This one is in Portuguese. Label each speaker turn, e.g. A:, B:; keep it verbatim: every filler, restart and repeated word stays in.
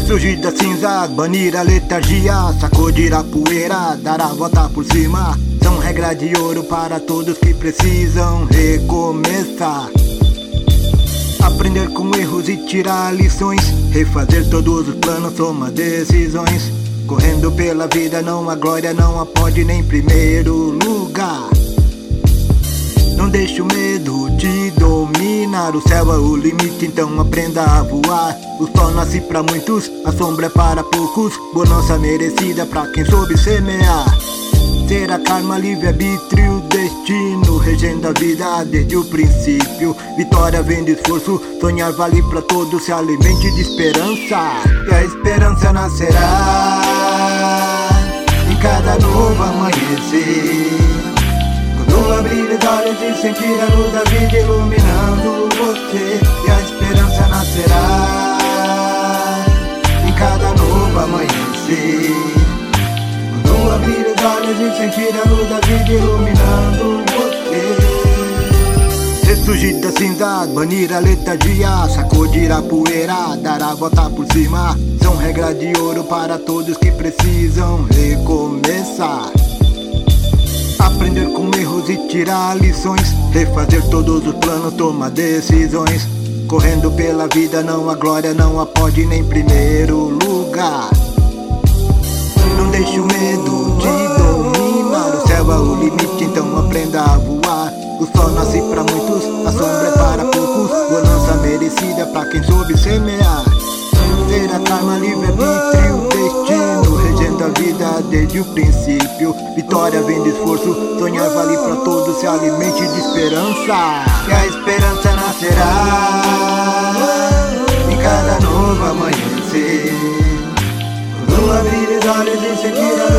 A: Ressurgir das cinzas, banir a letargia, sacudir a poeira, dar a volta por cima. São regras de ouro para todos que precisam recomeçar. Aprender com erros e tirar lições, refazer todos os planos, tomar decisões. Correndo pela vida não há glória, não há pódio nem primeiro lugar. Não deixe o medo te dominar, o céu é o limite, então aprenda a voar. O sol nasce pra muitos, a sombra é para poucos, bonança merecida pra quem soube semear. Será karma, livre-arbítrio, destino, regendo a vida desde o princípio. Vitória vem de esforço, sonhar vale pra todos, se alimente de esperança. E a esperança nascerá em cada novo amanhecer. Quando abrir os olhos e sentir a luz da vida iluminando você. E a esperança nascerá em cada novo amanhecer. Quando abrir os olhos e sentir a luz da vida iluminando você. Ressurgir das cinzas, banir a letargia, sacudir a poeira, dar a volta por cima. São regras de ouro para todos que precisam recomeçar. Aprender com erros e tirar lições, refazer todos os planos, tomar decisões. Correndo pela vida não há glória, não há pódio nem primeiro lugar. Não deixe o medo te dominar, o céu é o limite, então aprenda a voar. O sol nasce pra muitos, a sombra é para poucos, bonança merecida pra quem soube semear. Será karma, livre-arbítrio, destino, regendo a vida desde o princípio. Vitória vem de esforço, sonhar vale pra todos, se alimente de esperança. E a esperança nascerá em cada novo amanhecer. Quando abrir os olhos e sentir a